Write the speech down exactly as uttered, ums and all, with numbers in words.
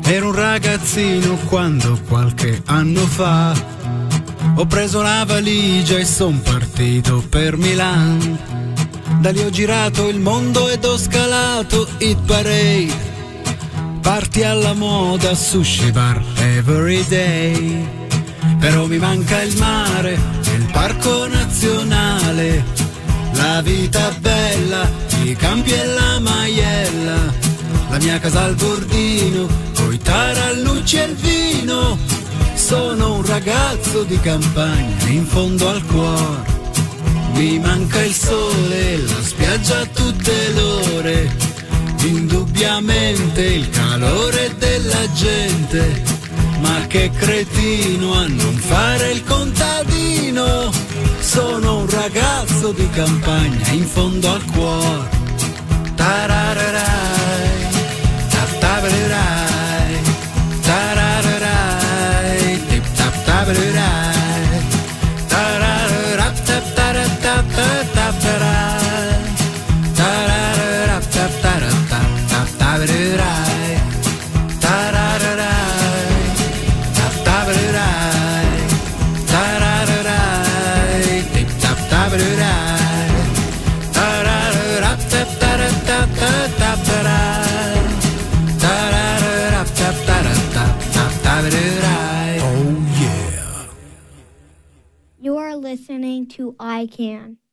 Ero un ragazzino quando qualche anno fa ho preso la valigia e son partito per Milan. Da lì ho girato il mondo ed ho scalato Hit Parade, party alla moda, sushi bar every day. Però mi manca il mare, il parco nazionale, la vita bella, i campi e la maiella, la mia casa al bordino, coi tarallucci e il vino. Sono un ragazzo di campagna in fondo al cuore. Mi manca il sole, la spiaggia a tutte le ore, indubbiamente il calore della gente. Ma che cretino a non fare il contadino. Sono un ragazzo di campagna in fondo al cuore. Tarararai, tattaberai, tarararai, tip tap taberai, tarararap tap tarap tap taberai, tarararap tap tarap tap taberai, tarararai, tap taberai, tarararai, tip tap taberai, tarararap tap tarap tap taberai, tarararap tap tarap tap taberai. Oh yeah. You are listening to I Can.